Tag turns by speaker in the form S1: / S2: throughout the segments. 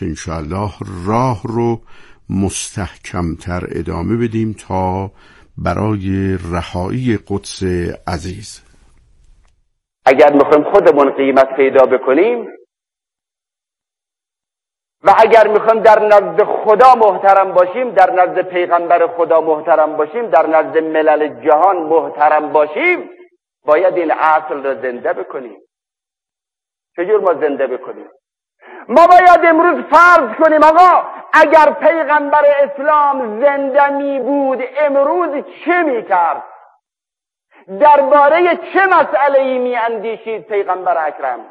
S1: انشاءالله راه رو مستحکمتر ادامه بدیم تا برای رهایی قدس عزیز.
S2: اگر میخوایم خودمون قیمت پیدا بکنیم و اگر میخوایم در نزد خدا محترم باشیم، در نزد پیغمبر خدا محترم باشیم، در نزد ملل جهان محترم باشیم، باید این اصل را زنده بکنیم. چجور ما زنده بکنیم؟ ما باید امروز فرض کنیم آقا اگر پیغمبر اسلام زنده می بود امروز چه می کرد؟ درباره چه مسئله‌ای می اندیشید پیغمبر اکرم؟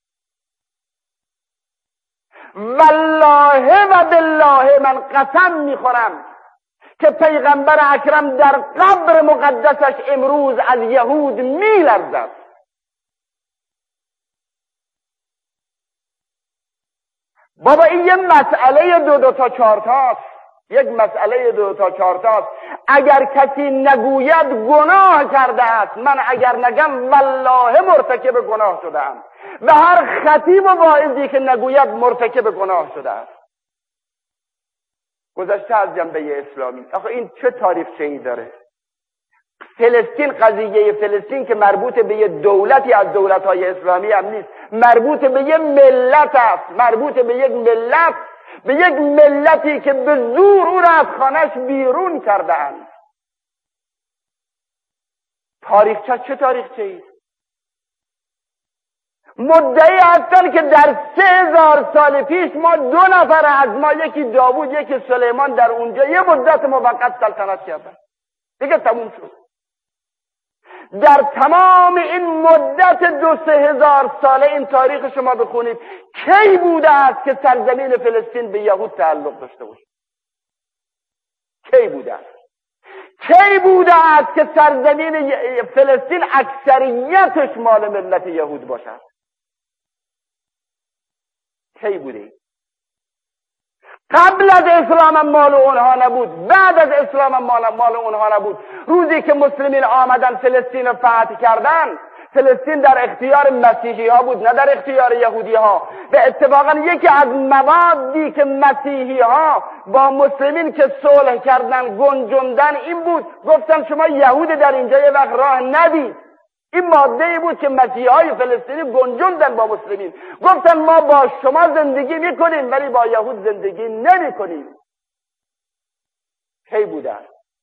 S2: والله و بالله من قسم می خورم که پیغمبر اکرم در قبر مقدسش امروز از یهود می لرزد. بابا این یه مسئله دو تا چهار تاست، یک مسئله 2 تا 4 تاست. اگر کسی نگوید گناه کرده است، من اگر نگم والله مرتکب گناه شدم و هر خطیب و واعظی که نگوید مرتکب گناه شده است. گذشته از جنبه اسلامی، آخه این چه تاریخچه‌ای داره؟ فلسطین، قضیه فلسطین که مربوط به یه دولتی از دولت‌های اسلامی هم نیست، مربوط به یه ملت است، مربوط به یک ملت، به یک ملتی که به زور او را از خانه‌اش بیرون کرده‌اند. تاریخچه چه تاریخچه‌ای؟ مدعی هستند که در 3000 سال پیش ما 2 نفر از ما، یکی داوود یکی سلیمان، در اونجا یه مدت موقت سلطنت کردن، دیگه تموم شد. در تمام این مدت 2-3 هزار ساله این تاریخ شما بخونید، کی بوده است که سرزمین فلسطین به یهود تعلق داشته باشه؟ کی بوده است؟ کی بوده است که سرزمین فلسطین اکثریتش مال ملت یهود باشد؟ کی بوده؟ قبل از اسلام هم مال اونها نبود، بعد از اسلام هم مال اونها نبود. روزی که مسلمین آمدن فلسطین رو فتح کردن، فلسطین در اختیار مسیحی ها بود، نه در اختیار یهودی ها. و اتفاقا یکی از موادی که مسیحی ها با مسلمین که صلح کردن گنجوندن این بود، گفتن شما یهود در اینجا یه وقت راه ندید. این ماده ای بود که مسیحی های فلسطینی گنجوندن با مسلمین، گفتن ما با شما زندگی میکنیم ولی با یهود زندگی نمیکنیم. کی بوده؟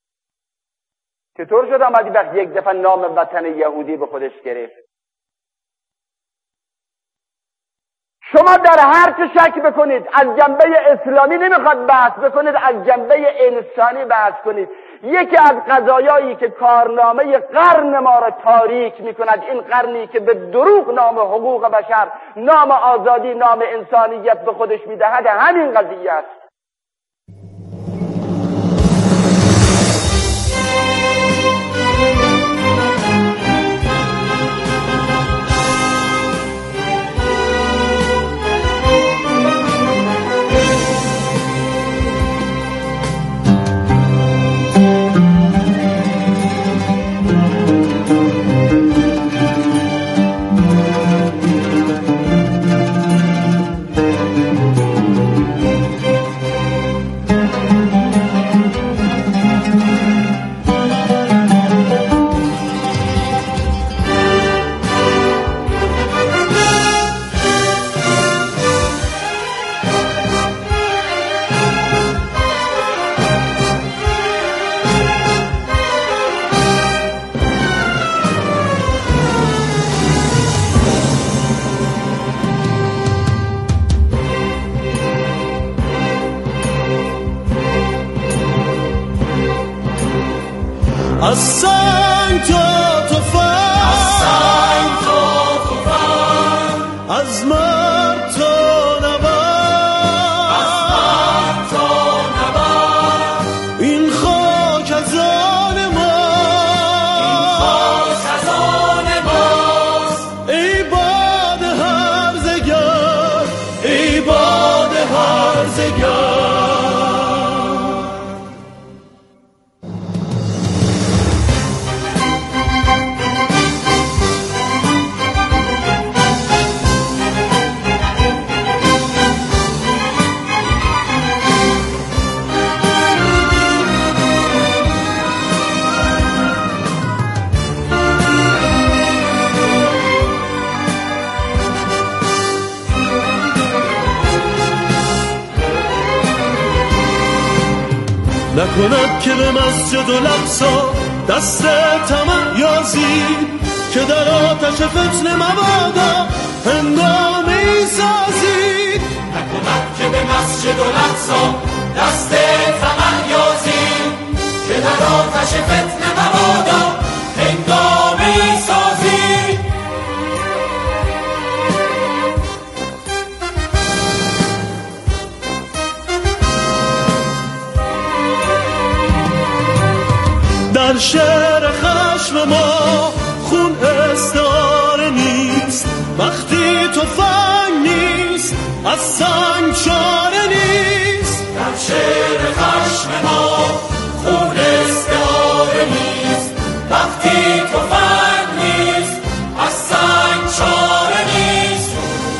S2: چطور شد آمدی وقت یک دفعه نام وطن یهودی به خودش گرفت؟ شما در هر چه شک بکنید، از جنبه اسلامی نمیخواد بحث بکنید، از جنبه انسانی بحث کنید. یکی از قضایایی که کارنامه قرن ما را تاریک میکند، این قرنی که به دروغ نام حقوق بشر، نام آزادی، نام انسانیت به خودش میدهد، همین قضیه است.
S3: از سنگ تا طوفان، از مرد تا نبرد، این خاک از آن ماست، ای باد هرزگرد، ای باد هرزگرد. نکند که به مسجد الاقصی دست طمع یازید، که در آتش فتنه مبادا هنگامی سازید.
S4: نکند که به مسجد الاقصی دست طمع یازید، که در آتش فتنه مبادا هنگامی سازید.
S3: در شعر خشم ما خون استعاره نیست، وقتی تفنگ نیست از سنگ چاره نیست.
S4: در شعر خشم ما خون استعاره نیست، وقتی تفنگ نیست از سنگ چاره نیست.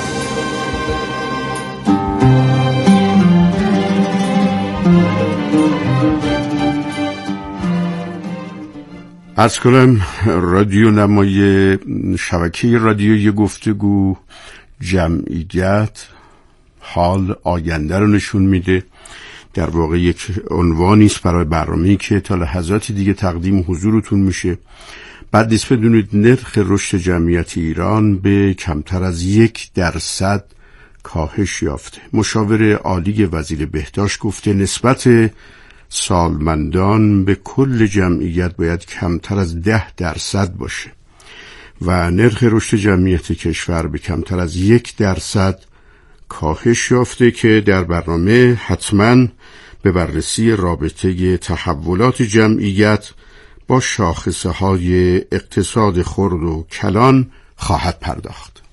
S1: عرض کنم رادیو نمای شبکه رادیویی گفتگو جمعیت حال آینده رو نشون میده. در واقع یک عنوانی است برای برنامه‌ای که تا لحظاتی دیگه تقدیم حضورتون میشه. بعد نیست بدونید نرخ رشد جمعیت ایران به کمتر از 1% کاهش یافته. مشاور عالی وزیر بهداشت گفته نسبت سالمندان به کل جمعیت باید کمتر از 10% باشه و نرخ رشد جمعیت کشور به کمتر از 1% کاهش یافته که در برنامه حتما به بررسی رابطه تحولات جمعیت با شاخصه‌های اقتصاد خرد و کلان خواهد پرداخت.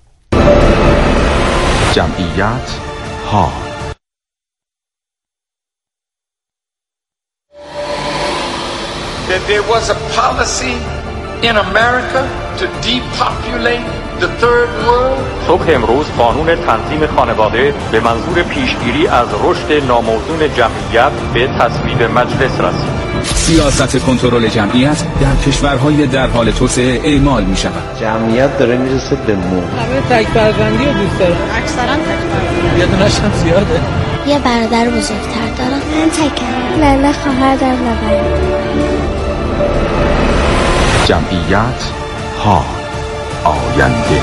S5: جمعیت ها
S6: that there was a policy in America to depopulate the third world.
S7: صبح امروز قانون تنظیم خانواده به منظور پیشگیری از رشد ناموزون جمعیت به تصویب مجلس رسید.
S5: سیاست کنترل جمعیت در کشورهای در حال توسعه اعمال می شود.
S8: جمعیت داره میرسه به مو.
S9: همه تک فرزندی رو دوست دارن.
S10: اکثرا تک فرزندی.
S9: یه دونش هم زیاده.
S10: یه برادر بزرگتر دارم. من تکم. نه خواهر دارم نه برادر.
S5: جمعیت ها آینده.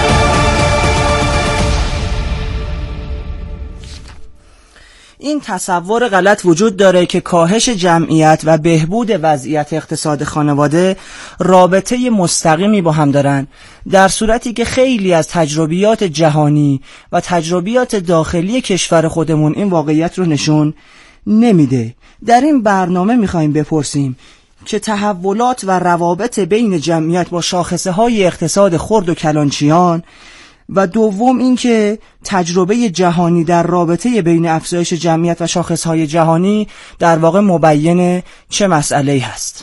S9: این تصور غلط وجود داره که کاهش جمعیت و بهبود وضعیت اقتصاد خانواده رابطه مستقیمی با هم دارن، در صورتی که خیلی از تجربیات جهانی و تجربیات داخلی کشور خودمون این واقعیت رو نشون نمیده. در این برنامه میخوایم بپرسیم که تحولات و روابط بین جمعیت با شاخصه های اقتصاد خرد و کلانچیان، و دوم اینکه تجربه جهانی در رابطه بین افزایش جمعیت و شاخصهای جهانی در واقع مبین چه مسئله‌ای هست.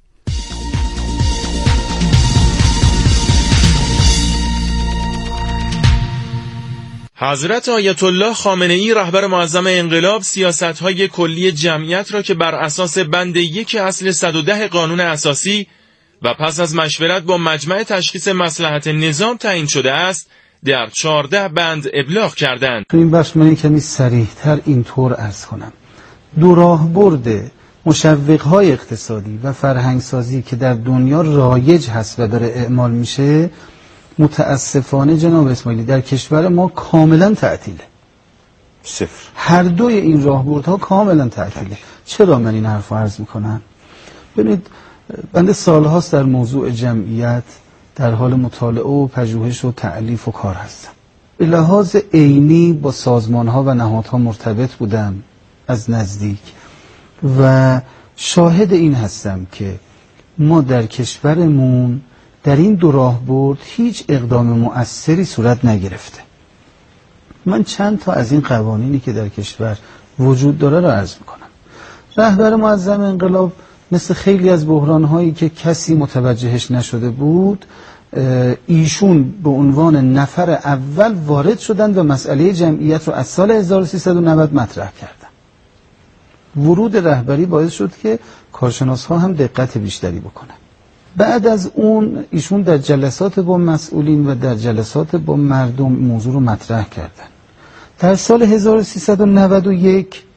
S11: حضرت آیت الله خامنه‌ای رهبر معظم انقلاب سیاست‌های کلی جمعیت را که بر اساس بند 1 اصل 110 قانون اساسی و پس از مشورت با مجمع تشخیص مصلحت نظام تعیین شده است در 14 بند ابلاغ کردند.
S12: تو این بخش من کمی صریح‌تر اینطور عرض کنم: دو راهبرد مشوق‌های اقتصادی و فرهنگسازی که در دنیا رایج هست و داره اعمال میشه، متاسفانه جناب اسماعیلی در کشور ما کاملا تعطیله.
S8: صفر.
S12: هر دوی این راهبردها کاملا تعطیله. چرا من این حرف عرض میکنم؟ ببینید، بنده سالهاست در موضوع جمعیت در حال مطالعه و پژوهش و تألیف و کار هستم. به لحاظ عینی با سازمانها و نهادها مرتبط بودم از نزدیک و شاهد این هستم که ما در کشورمون در این دو راهبرد هیچ اقدام مؤثری صورت نگرفته. من چند تا از این قوانینی که در کشور وجود داره را عرض میکنم. رهبر معظم انقلاب مثل خیلی از بحران‌هایی که کسی متوجهش نشده بود، ایشون به عنوان نفر اول وارد شدند و مسئله جمعیت رو از سال 1390 مطرح کردن. ورود رهبری باعث شد که کارشناس‌ها هم دقت بیشتری بکنن. بعد از اون ایشون در جلسات با مسئولین و در جلسات با مردم موضوع رو مطرح کردن. در سال 1391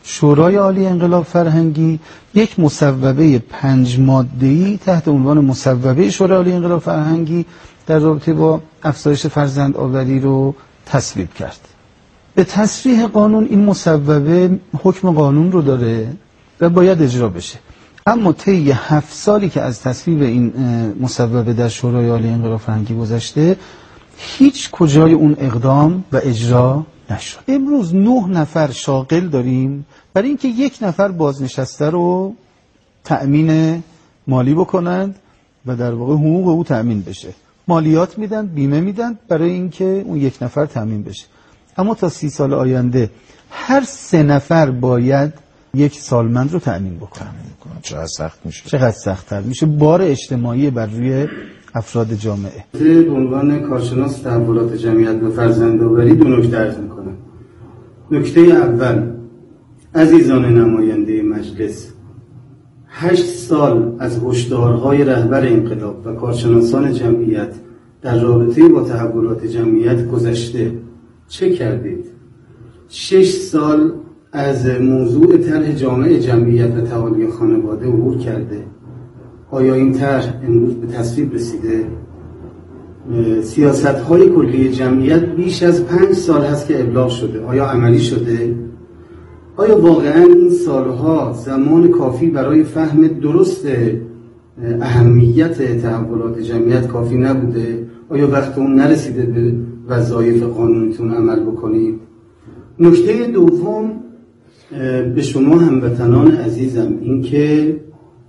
S12: شورای عالی انقلاب فرهنگی یک مصوبه 5 ماده‌ای تحت عنوان مصوبه شورای عالی انقلاب فرهنگی در رابطه با افزایش فرزندآوری رو تصویب کرد. به تصریح قانون این مصوبه حکم قانون رو داره و باید اجرا بشه. اما طی 7 سالی که از تصویب این مصوبه در شورای عالی انقلاب فرهنگی گذشته، هیچ کجای اون اقدام و اجرا نشد. امروز 9 نفر شاغل داریم برای اینکه 1 نفر بازنشسته رو تأمین مالی بکنند و در واقع حقوق او تأمین بشه. مالیات میدن، بیمه میدن برای اینکه اون 1 نفر تأمین بشه. اما تا 30 سال آینده هر 3 نفر باید 1 سالمند رو تأمین بکنن.
S13: چقدر سخت میشه؟
S12: چقدر سخت‌تر میشه؟ بار اجتماعی بر روی افراد جامعه.
S14: به عنوان کارشناس تحولات جمعیت و فرزندآوری 2 نکته عرض می‌کنم. نکته اول، عزیزان نماینده مجلس، 8 سال از هشدارهای رهبر انقلاب و کارشناسان جمعیت در رابطه با تحولات جمعیت گذشته. چه کردید؟ 6 سال از موضوع طرح جامع جمعیت و تعالی خانواده عبور کرده. آیا این طرح امروز به تصویب رسیده؟ سیاست‌های کلی جمعیت بیش از 5 سال هست که ابلاغ شده. آیا عملی شده؟ آیا واقعاً این سالها زمان کافی برای فهم درست اهمیت تحولات جمعیت کافی نبوده؟ آیا وقت اون نرسیده به وظایف قانونیتون عمل بکنید؟ نکته دوم، به شما هموطنان عزیزم، این که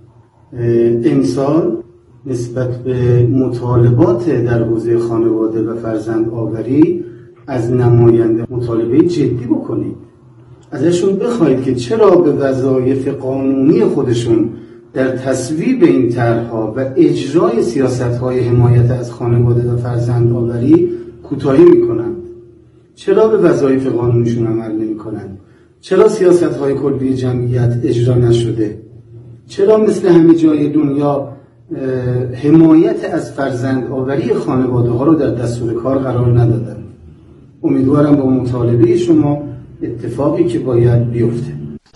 S14: امسال نسبت به مطالبات در حوزه خانواده و فرزندآوری از نماینده مطالبه جدی بکنید. ازشون بخواید که چرا به وظایف قانونی خودشون در تصویب این طرح‌ها و اجرای سیاست‌های حمایت از خانواده و فرزندآوری کوتاهی می‌کنند. چرا به وظایف قانونیشون عمل نمی‌کنند؟ چرا سیاست‌های کلی جمعیت اجرا نشده؟ چرا مثل همه جای دنیا حمایت از فرزندآوری خانواده‌ها رو در دستور کار قرار ندادن؟ امیدوارم با مطالبه شما اتفاقی که باید بیفته.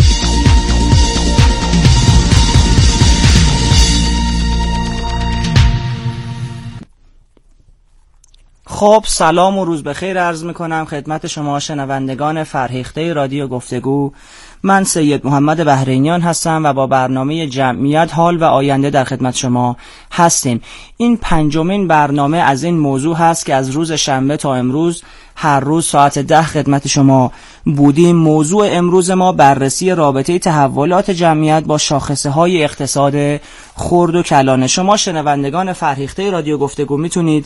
S9: خب، سلام و روز بخیر عرض میکنم خدمت شما شنوندگان فرهیخته رادیو گفتگو. من سید محمد بحرینیان هستم و با برنامه جمعیت حال و آینده در خدمت شما هستیم. این 5مین برنامه از این موضوع هست که از روز شنبه تا امروز هر روز ساعت 10 خدمت شما بودیم. موضوع امروز ما بررسی رابطه تحولات جمعیت با شاخصه های اقتصاد خرد و کلانه. شما شنوندگان فرهیخته رادیو گفتگو میتونید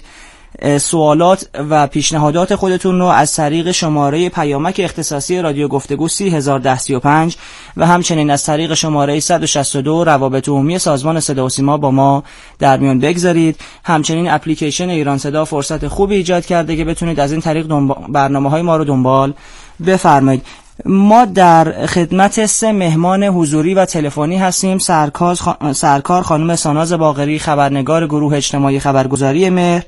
S9: سوالات و پیشنهادات خودتون رو از طریق شماره پیامک اختصاصی رادیو گفتگو 301035 و همچنین از طریق شماره 162 روابط عمومی سازمان صدا و سیما با ما در میان بگذارید. همچنین اپلیکیشن ایران صدا فرصت خوبی ایجاد کرده که بتونید از این طریق برنامه‌های ما رو دنبال بفرمایید. ما در خدمت 3 مهمان حضوری و تلفنی هستیم. سرکار خانم ساناز باقری، خبرنگار گروه اجتماعی خبرگزاری مهر،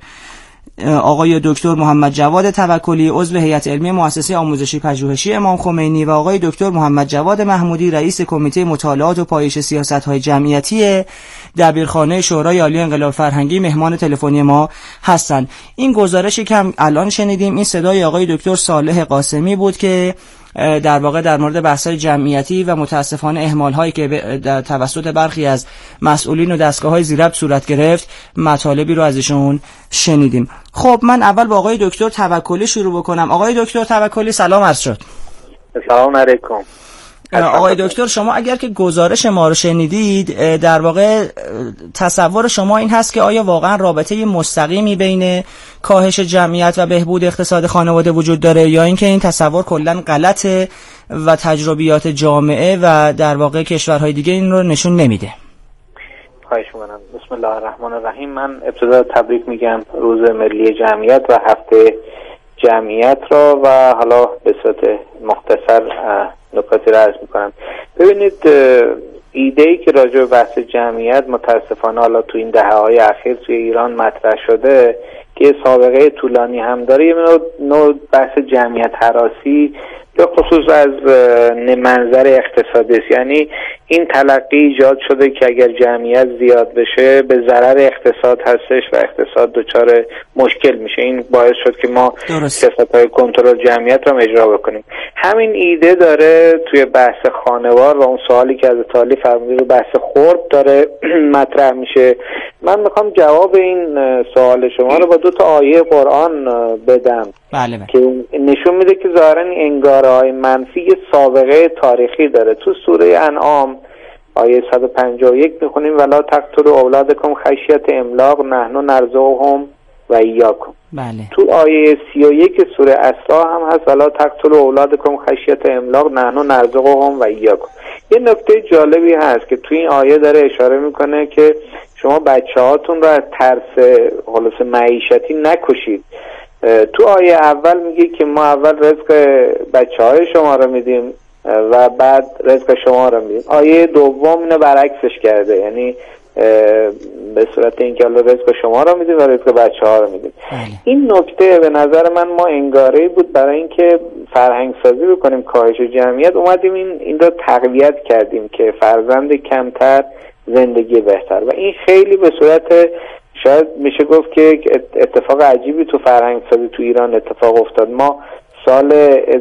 S9: آقای دکتر محمد جواد توکلی، عضو هیئت علمی مؤسسه آموزشی پژوهشی امام خمینی و آقای دکتر محمد جواد محمودی، رئیس کمیته مطالعات و پایش سیاست‌های جمعیتی دبیرخانه شورای عالی انقلاب فرهنگی مهمان تلفنی ما هستند. این گزارشی که الان شنیدیم این صدای آقای دکتر صالح قاسمی بود که در واقع در مورد بحث‌های جمعیتی و متاسفانه اهمال‌هایی که در توسط برخی از مسئولین و دستگاه‌های ذی‌ربط صورت گرفت مطالبی رو ازشون شنیدیم. خب، من اول با آقای دکتر توکلی شروع بکنم. آقای دکتر توکلی سلام عرض شد.
S15: سلام علیکم.
S9: آقای دکتر، شما اگر که گزارش ما رو شنیدید، در واقع تصور شما این هست که آیا واقعا رابطه مستقیمی بین کاهش جمعیت و بهبود اقتصاد خانواده وجود داره یا اینکه این تصور کلا غلطه و تجربیات جامعه و در واقع کشورهای دیگه این رو نشون نمیده؟
S15: خواهش می‌کنم. بسم الله الرحمن الرحیم. من ابتدا تبریک میگم روز ملی جمعیت و هفته جمعیت را و حالا به صورت مختصر نکاتی را عرض میکنم. ببینید، ایده‌ای که راجع به بحث جمعیت متاسفانه حالا تو این دهه‌های اخیر توی ایران مطرح شده که سابقه طولانی هم داره، یه نوع بحث جمعیت هراسی به خصوص از منظر اقتصادی است. یعنی این تلقی ایجاد شده که اگر جمعیت زیاد بشه به ضرر اقتصاد هستش و اقتصاد دچار مشکل میشه. این باعث شد که ما سیاست‌های کنترل جمعیت رو اجرا بکنیم. همین ایده داره توی بحث خانوار و اون سوالی که از تالی فرمودید رو بحث خرد داره مطرح میشه. من میخوام جواب این سوال شما رو با 2 تا آیه قرآن بدم.
S9: بله.
S15: که نشون میده که ظاهرا انگاره‌های منفی یه سابقه تاریخی داره. تو سوره انعام آیه 151 میخونیم ولا تقتلوا اولادکم خشیة املاق نحن نرزقهم و ایاکم.
S9: بله.
S15: تو آیه 31 سوره اسراء هم هست ولا تقتلوا اولادکم خشیة املاق نحن نرزقهم و ایاکم. یه نکته جالبی هست که تو این آیه داره اشاره میکنه که شما بچه‌هاتون رو از ترس خلاص معیشتی نکشید. تو آیه اول میگه که ما اول رزق بچه‌های شما رو میدیم و بعد رزق شما رو میدیم. آیه دوم اینو برعکسش کرده، یعنی به صورت اینکه الله رزق شما رو میدیم و رزق بچه‌ها رو میدیم. این نکته به نظر من ما انگاره‌ای بود برای اینکه فرهنگ سازی بکنیم کاهش جمعیت، اومدیم این رو تقویت کردیم که فرزند کمتر زندگی بهتر. و این خیلی به صورت شاید میشه گفت که اتفاق عجیبی تو فرهنگ سازی تو ایران اتفاق افتاد. ما سال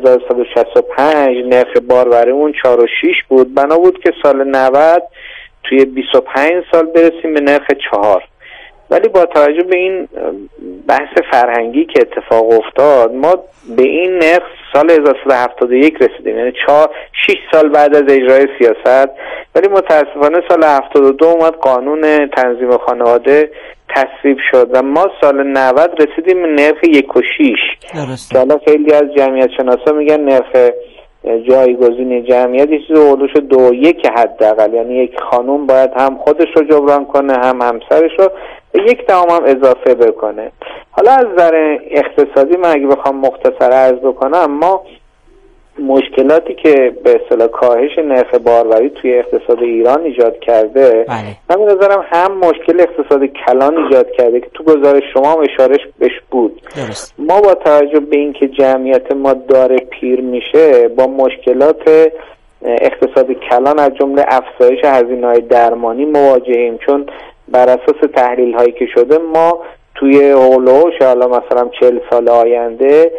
S15: 1165 نرخ باروریمون 4 و 6 بود، بنا بود که سال 90 توی 25 سال برسیم به نرخ 4. ولی با توجه به این بحث فرهنگی که اتفاق افتاد ما به این نرخ سال 1371 رسیدیم، یعنی 6 سال بعد از اجرای سیاست. ولی متاسفانه سال 72 اومد قانون تنظیم خانواده تصویب شد و ما سال 90 رسیدیم به نرخ 1 و 6 که حالا خیلی از جمعیت شناسا میگن نرخ جایگزین جمعیت یه چیز اولوش 2-1 حداقل، یعنی یک خانوم باید هم خودش رو جبران کنه هم همسرش رو به 1 هم اضافه بکنه. حالا از نظر اقتصادی من اگه بخوام مختصر عرض بکنم، ما مشکلاتی که به اصطلاح کاهش نرخ باروری توی اقتصاد ایران ایجاد کرده، من به نظرم هم مشکل اقتصاد کلان ایجاد کرده که تو گزارش شما هم اشاره بهش بود. ما با توجه به اینکه جمعیت ما داره پیر میشه با مشکلات اقتصاد کلان از جمله افزایش هزینه‌های درمانی مواجهیم، چون بر اساس تحلیل هایی که شده ما توی هولوش حالا مثلا 40 سال آینده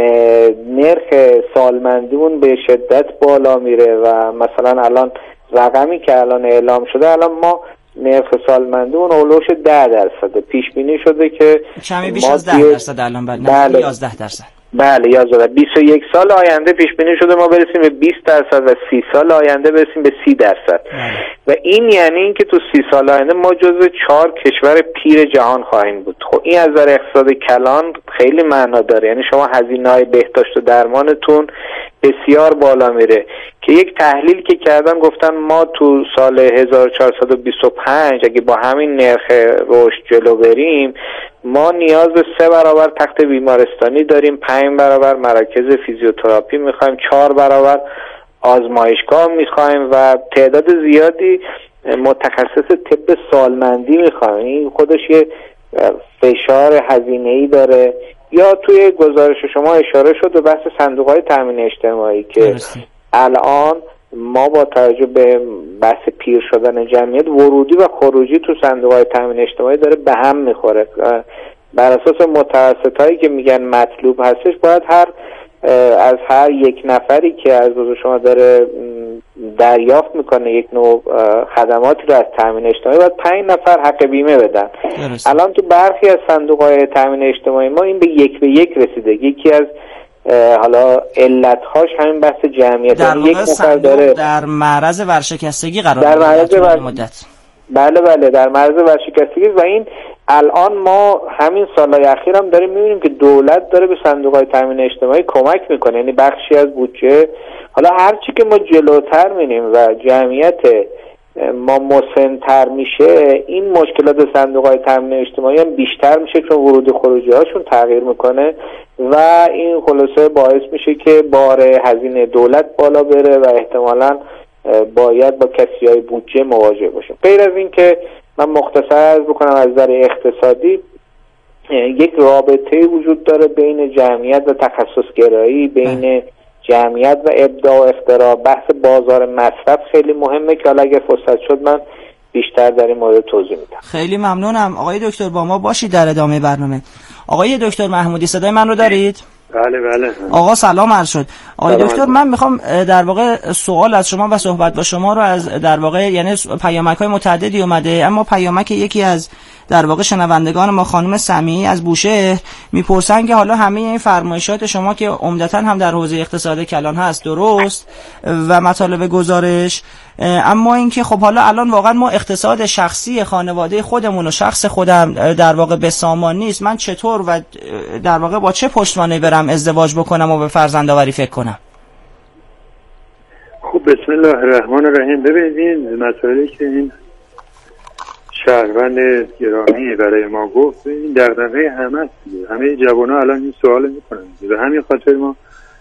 S15: نرخ سالمندیمون به شدت بالا میره و مثلا الان رقمی که الان اعلام شده، الان ما نرخ سالمندیمون هولوش 10%، پیش بینی شده که
S9: کمی بیش از 10% الان بله 11%.
S15: بله 11. 21 سال آینده پیش بینی شده ما برسیم به 20% و 30 سال آینده برسیم به 30%. و این یعنی این که تو 30 سال آینده ما جزو 4 کشور پیر جهان خواهیم بود. خب این از نظر اقتصاد کلان خیلی معنا داره، یعنی شما هزینه‌های بهداشت و درمانتون بسیار بالا میره که یک تحلیل که کردن گفتن ما تو سال 1425 اگه با همین نرخ رشد جلو بریم ما نیاز به 3 برابر تخت بیمارستانی داریم، 5 برابر مراکز فیزیوتراپی میخوایم، 4 برابر آزمایشگاه میخوایم و تعداد زیادی متخصص طب سالمندی میخوایم. این خودش یه فشار هزینه‌ای داره. یا توی گزارش شما اشاره شد به بحث صندوق‌های تامین اجتماعی که الان ما با توجه به بحث پیر شدن جمعیت ورودی و خروجی تو صندوق‌های تامین اجتماعی داره به هم میخوره. بر اساس متوسطایی که میگن مطلوب هستش باید از هر یک نفری که از شما داره دریافت میکنه یک نوع خدماتی رو از تامین اجتماعی باید 5 نفر حق بیمه بدن. الان تو برخی از صندوق‌های تامین اجتماعی ما این به 1 رسیده. یکی از حالا علت‌هاش همین بحث جمعیت،
S9: در واقع یک نفر داره در معرض ورشکستگی قرار
S15: در
S9: معرض
S15: مدت. بله در معرض ورشکستگی و این الان ما همین سالهای اخیر هم داریم می‌بینیم که دولت داره به صندوق‌های تامین اجتماعی کمک میکنه، یعنی بخشی از بودجه. حالا هر چی که ما جلوتر می‌ریم و جمعیت ما مسن‌تر میشه این مشکلات صندوق‌های تامین اجتماعی هم بیشتر میشه چون ورود و خروجی هاشون تغییر میکنه و این خلاصه باعث میشه که بار هزینه دولت بالا بره و احتمالاً باید با کسی‌های بودجه مواجه باشیم. غیر از این که من مختصر عرض بکنم از نظر اقتصادی یک رابطه وجود داره بین جمعیت و تخصصگرایی، بین جمعیت و ابداع و اختراع، بحث بازار مصرف خیلی مهمه که حالا اگر فرصت شد من بیشتر در این مورد توضیح میدم.
S9: خیلی ممنونم آقای دکتر، با ما باشید در ادامه برنامه. آقای دکتر محمودی صدای من رو دارید؟
S13: بله.
S9: آقا سلام عرض شد. آقای دکتر من میخوام در واقع سوال از شما و صحبت با شما رو از در واقع یعنی پیامک‌های متعددی اومده، اما پیامک یکی از در واقع شنوندگان ما خانم سمیعی از بوشهر میپرسن که حالا همه این فرمایشات شما که عمدتاً هم در حوزه اقتصاد کلان هست درست و مطالب گزارش، اما اینکه خب حالا الان واقعا ما اقتصاد شخصی خانواده خودمون و شخص خودم در واقع به سامان نیست، من چطور و در واقع با چه پشتوانه‌ای برم ازدواج بکنم و به فرزندآوری فکر کنم؟
S13: خب بسم الله الرحمن الرحیم. ببینید این مسائلی که این شهروند گرامی برای ما گفت این دغدغه همه جوان‌ها الان این سوال میکنن. به همین خاطر ما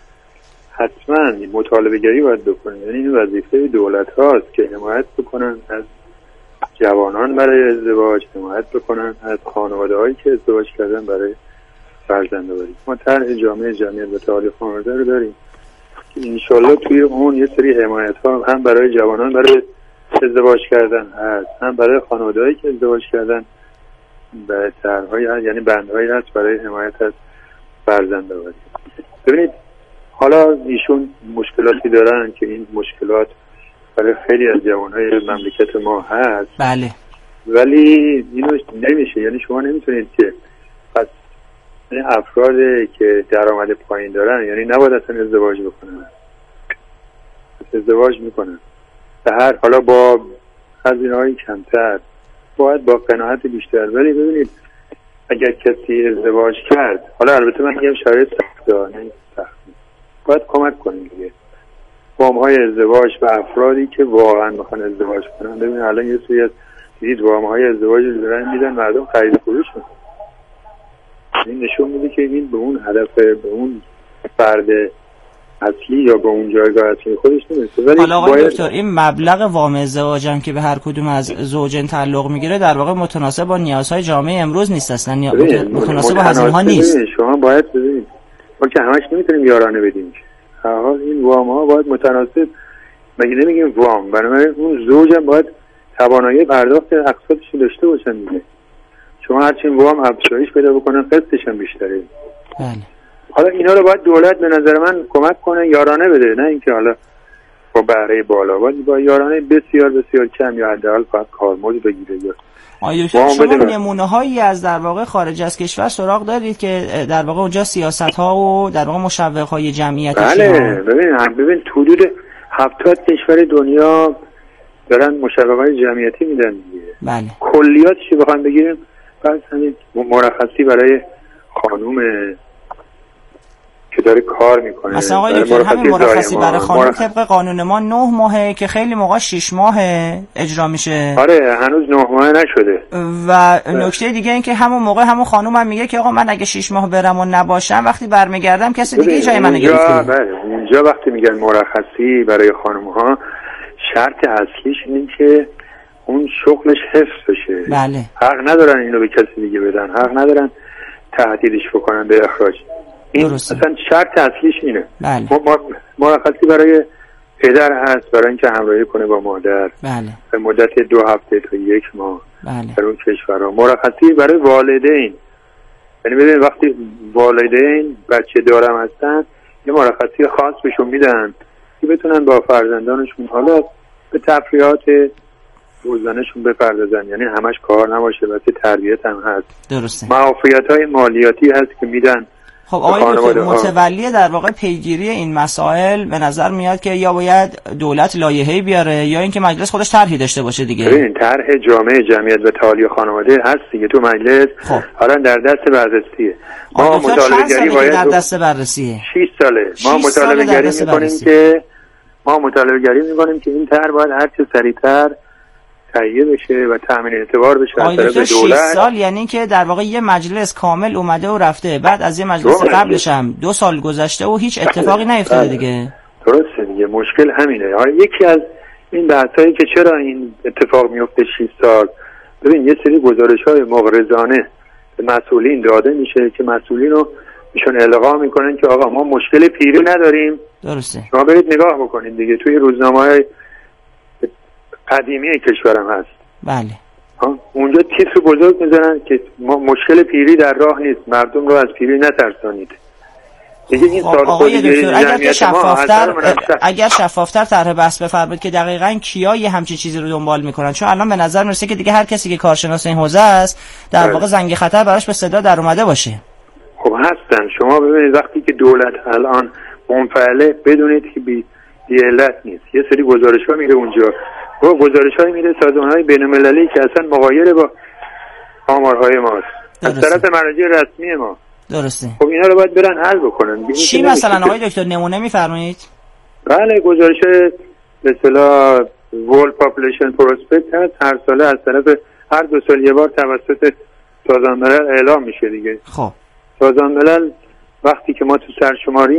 S13: حتما مطالبه گری باید بکنیم، یعنی این وظیفه دولت هاست که حمایت بکنن از جوانان برای ازدواج، حمایت بکنن از خانواده هایی که ازدواج کردن برای فرزندآوری. ما طرح جامعه جمعیت و تعالی خانواده رو داریم که انشالله توی اون یه سری حمایت ها هم برای جوانان برای ازدواج کردن هست، هم برای خانواده‌هایی که ازدواج کردن و طرح‌هایی هست، یعنی بندهایی هست برای حمایت از فرزندآوری. ببینید حالا ایشون مشکلاتی دارن که این مشکلات برای خیلی از جوانهای مملکت ما هست.
S9: بله.
S13: ولی اینو نمیشه، یعنی شما نمیتونید که پس این افرادی که درآمد پایین دارن یعنی نباید اصلا ازدواج بکنن، ازدواج میکنن به هر حالا با هزینه‌های کمتر، باید با قناعت بیشتر. ولی ببینید اگر کسی ازدواج کرد، حالا البته من میگم شرایط سخته، نه سخت، باید کمک کنیم دیگه. وام‌های ازدواج و افرادی که واقعا میخوان ازدواج کنن. ببینید الان یه سری از دیدید وام‌های ازدواج رو دارن میدن مردم خرید فروش میکنن. این نشون میده که این به اون هدف، به اون فرد اصلی یا به اون جایگاه اصلی خودش نمیرسه. ولی
S9: حالا آقای دکتر این مبلغ وام ازدواج هم که به هر کدوم از زوجین تعلق میگیره در واقع متناسب با نیازهای جامعه امروز نیست اصلا، متناسب با هزینه‌ها نیست.
S13: شما باید ببینید ما که همش نمیتونیم یارانه بدیم، این وام ها باید متناسب، مگه نمیگیم وام، برای اون زوج هم باید توانایی پرداخت اقساطش داشته باشن دیگه. شما هرچی وام افزایش پیدا بکنن قسطش هم بیشتره.
S9: بله.
S13: حالا اینا رو باید دولت به نظر من کمک کنه، یارانه بده، نه اینکه حالا با بهره بالا، باید با یارانه بسیار بسیار کم یا حداقل فقط کارمزد بگیره.
S9: آیا شما نمونه هایی از در واقع خارج از کشور سراغ دارید که در واقع اونجا سیاست ها و در واقع مشوق های جمعیت؟
S13: بله. ببین حدود 70 کشور دنیا دارن مشوق های جمعیتی میدن دیگه.
S9: بله.
S13: کلیاتش رو بخوام بگیریم بس همین مرخصی برای خانوم که داره کار میکنه.
S9: مثلا آقای دکتر همین مرخصی برای خانم طبق قانون ما 9 ماهه که خیلی موقع 6 ماه اجرا میشه.
S13: آره هنوز 9 ماه نشده.
S9: و نکته دیگه این که همون موقع همون خانوم هم میگه که آقا من اگه 6 ماه برم و نباشم وقتی برمیگردم کسی دیگه جای منو گرفته.
S13: بله اونجا وقتی میگن مرخصی برای خانم ها شرط اصلیش اینه که اون شغلش حفظ بشه.
S9: بله.
S13: حق ندارن اینو به کسی دیگه بدن، حق ندارن تهدیدش بکنن به اخراج. این اصلا شرط اصلیش اینه.
S9: بله.
S13: مرخصی برای پدر هست برای اینکه همراهی کنه با مادر.
S9: بله.
S13: به مدت 2 هفته تا 1 ماه.
S9: بله.
S13: در اون کشورها مرخصی برای والدین، یعنی ببین وقتی والدین بچه دارم هستن یه مرخصی خاص بهشون میدن که بتونن با فرزندانشون حالا به تفریحات روزانه‌شون بپردازن، یعنی همش کار نباشه، واسه تربیت هم هست.
S9: درسته.
S13: معافیت‌های مالیاتی هست که میدن.
S9: خب آقای دکتر متولی در واقع پیگیری این مسائل به نظر میاد که یا باید دولت لایحه‌ای بیاره یا اینکه مجلس خودش طرحی داشته باشه دیگه.
S13: ببین طرح جامعه جمعیت و تعالی خانواده هست دیگه تو مجلس.
S9: خب.
S13: حالا در دست بررسیه. ما مطالبه‌گری باید
S9: در دست بررسیه.
S13: 6 ساله. ما مطالبه‌گری می‌کنیم که این طرح باید هر چه سریعتر تهیه بشه و تامین اعتبار بشه از طرف دولت.
S9: 6 سال یعنی که در واقع یه مجلس کامل اومده و رفته، بعد از یه مجلس قبلش هم 2 سال گذشته و هیچ اتفاقی نیفتاده دیگه.
S13: درسته دیگه، مشکل همینه. حالا یکی از این بحثایی که چرا این اتفاق میفته 6 سال، ببین یه سری گزارش‌های مغرضانه به مسئولین داده میشه که مسئولین رو ایشون القا میکنن که آقا ما مشکل پیری نداریم.
S9: درسته.
S13: شما برید نگاه بکنید دیگه، توی روزنامه‌های قدیمی کشورم هست.
S9: بله.
S13: اونجا تیتر بزرگ میذارن که ما مشکل پیری در راه نیست، مردم رو از پیری نترسانید. دیگه این
S9: آقای دکتر اگر شفافتر طرح بحث بفرمایید که دقیقاً کیا یه همچین چیزی رو دنبال میکنن، چون الان به نظر میرسه که دیگه هر کسی که کارشناس این حوزه است در واقع زنگ خطر براش به صدا در اومده باشه.
S13: خب هستن. شما ببینید وقتی که دولت الان منفعله بدونید که بی علت نیست. یه سری گزارش‌ها میره اونجا، و گزارش‌هایی میره سازمان‌های بین‌المللی که اصلا مغایر با آمارهای ماست از طرف مراجع رسمی ما.
S9: درسته.
S13: خب اینا رو باید برن حل بکنن.
S9: چی مثلا آقای دکتر نمونه میفرمایید؟
S13: بله، گزارش به اصطلاح World Population Prospect هست، هر ساله از طرف هر 2 سال یه بار توسط سازمان ملل اعلام میشه دیگه.
S9: خب
S13: سازمان ملل وقتی که ما تو سرشماره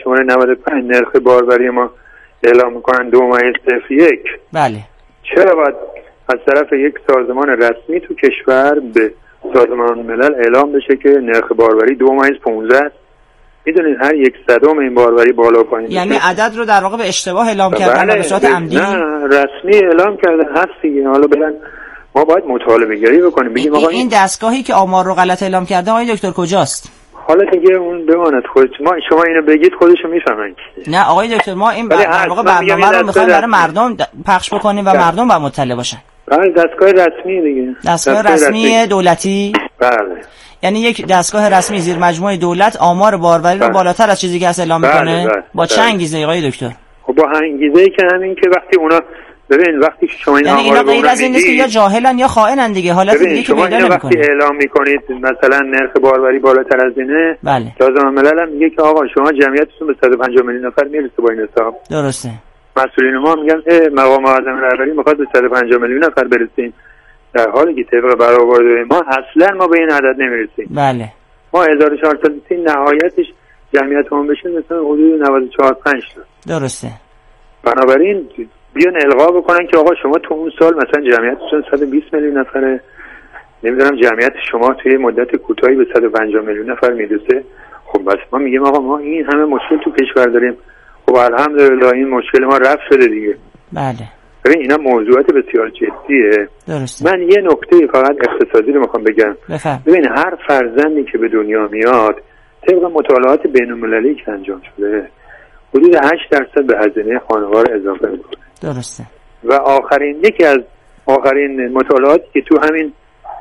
S13: 95 نرخ باروری ما اعلام میکنن 2.01.
S9: بله.
S13: چرا باید از طرف یک سازمان رسمی تو کشور به سازمان ملل اعلام بشه که نرخ باروری 2.15 است؟ میدونید هر 1/100 این باروری بالا پایین،
S9: یعنی عدد رو در واقع به اشتباه اعلام کردن به صورت عمدی؟
S13: نه، رسمی اعلام کردن هست دیگه. حالا برن ما باید مطالبه گری بکنیم، بگیم آقا
S9: این دستگاهی که آمار رو غلط اعلام کرده آقای دکتر کجاست؟
S13: حالا دیگه اون بماند خودت، شما اینو بگید خودشو میفهمن.
S9: نه آقای دکتر، ما این در واقع برنامه رو میخوایم برای مردم پخش بکنیم و مردم باید مطلع باشن.
S13: بله، دستگاه رسمی دیگه.
S9: دستگاه رسمی دولتی؟
S13: بله.
S9: یعنی یک دستگاه رسمی زیر مجموعه دولت آمار باروری رو بالاتر از چیزی که هست اعلام میکنه. با چه انگیزه آقای دکتر؟
S13: خب با انگیزه‌ای که همین که وقتی اونا ببین وقتی شما این
S9: یعنی اینا غیر از این نیست که یا جاهلن یا خائنن دیگه، حالت دیگه که پیدا نمی‌کنه.
S13: وقتی اعلام میکنید مثلا نرخ باروری بالاتر از اینه،
S9: بله،
S13: سازمان ملل هم میگه که آقا شما جمعیتتون به 150 میلیون نفر میرسه با این حساب.
S9: درسته.
S13: مسئولین ما میگن مقام معظم رهبری میخواد به 150 میلیون نفر برسیم، در حالی که طبق برآورده ما اصلا ما به این عدد نمیرسیم.
S9: بله.
S13: ما 1430 نهایتش جمعیتمون بشه مثلا حدود 94-5 تا.
S9: درسته.
S13: بنابراین بیان القا بکنن که آقا شما تو اون سال مثلا جمعیتتون 120 میلیون نفره، نمیدونم جمعیت شما توی مدت کوتاهی به 150 میلیون نفر میرسه. خب بس ما میگیم آقا ما این همه مشکل تو کشور داریم، خب الحمدلله این مشکل ما رفع شده دیگه.
S9: بله.
S13: ببین اینا موضوعات بسیار جدیه.
S9: درسته.
S13: من یه نکته فقط اقتصادی رو میخوام بگم. ببین هر فرزندی که به دنیا میاد طبق مطالعات بین‌المللی که انجام شده حدود 8% به هزینه خانوار اضافه میکنه.
S9: درسته.
S13: و یکی از آخرین مطالعاتی که تو همین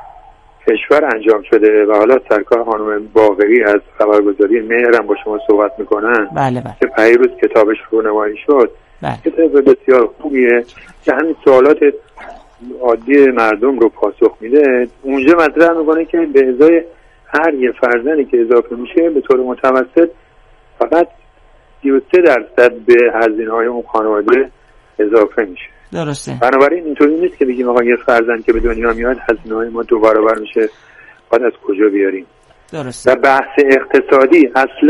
S13: کشور انجام شده و حالا سرکار خانم باقری از خبرگزاری مهر هم با شما صحبت میکنن.
S9: بله بله.
S13: که پیروز کتابش رونمایی شد.
S9: بله.
S13: کتاب بسیار خوبیه که همین سوالات عادی مردم رو پاسخ میده. اونجا مطرح میکنه که به ازای هر یه فرزندی که اضافه میشه به طور متوسط فقط 33% به هزینه‌های اون خانواده اضافه میشه.
S9: درسته.
S13: بنابراین اینطوری نیست که بگیم آقا یه فرزند که به دنیا میاد هزینه‌های ما 2 برابر میشه، باید از کجا بیاریم؟
S9: درسته.
S13: و بحث اقتصادی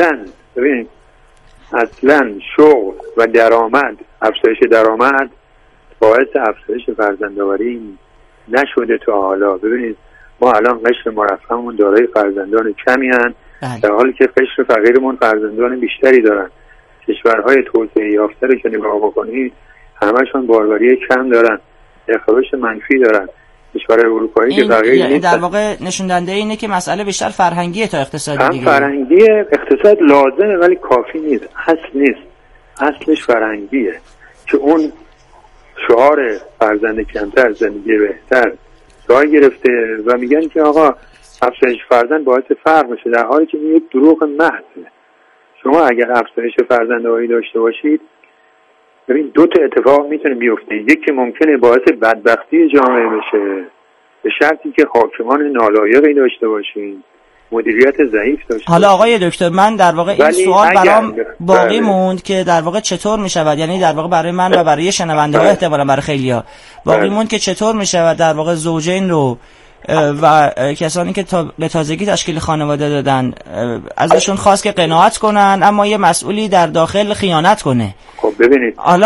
S13: اصلا شغل و درآمد، افزایش درآمد باعث افزایش فرزندآوری نشده تا حالا. ببینید ما الان قشر مرفهمون دارای فرزندان کمی هستند، در حالی که قشر فقیرمون فرزندان بیشتری دارن. کشورهای توسعه یافته رو که نگاه بکنید همشون باروری کم دارن، اخراج منفی دارن. کشورهای اروپایی که فقیر نیست.
S9: در واقع نشون دهنده اینه که مسئله بیشتر فرهنگیه تا اقتصادی دیگه.
S13: فرهنگیه، اقتصاد لازمه ولی کافی نیست. اصلش فرهنگیه که اون شعار فرزند کمتر زندگی بهتر جای گرفته و میگن که آقا افزایش فرزند باعث فرق میشه، در حالی که این یک دروغ محضه. شما اگر افزایش فرزندآوری داشته باشید ببین 2 تا اتفاق میتونه بیفته. یکی ممکنه باعث بدبختی جامعه بشه به شرطی که حاکمان نالایقی داشته باشین، مدیریت ضعیف داشته.
S9: حالا آقای دکتر من در واقع این سوال برام باقی موند که در واقع چطور میشود، یعنی در واقع برای من و برای شنونده ها احتمالاً برای خیلیا باقی موند که چطور میشود در واقع زوجین رو و کسانی که به تازگی تشکیل خانواده دادن ازشون خواست که قناعت کنن اما یه مسئولی در داخل خیانت کنه.
S13: خب ببینید
S9: حالا